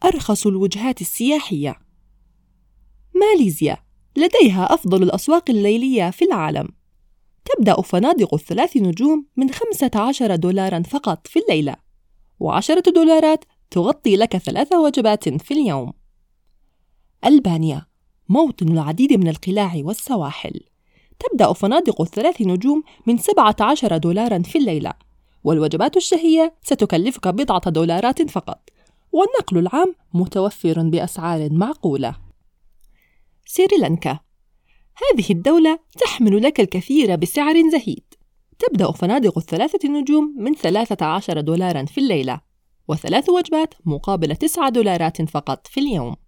أرخص الوجهات السياحية. ماليزيا لديها أفضل الأسواق الليلية في العالم. تبدأ فنادق ال3 نجوم من $15 فقط في الليلة، $10 تغطي لك 3 وجبات في اليوم. ألبانيا موطن العديد من القلاع والسواحل. تبدأ فنادق ال3 نجوم من $17 في الليلة، والوجبات الشهية ستكلفك $10 فقط، والنقل العام متوفر بأسعار معقولة. سريلانكا هذه الدولة تحمل لك الكثير بسعر زهيد. تبدأ فنادق ال3 نجوم من $13 في الليلة، و3 وجبات مقابل $9 فقط في اليوم.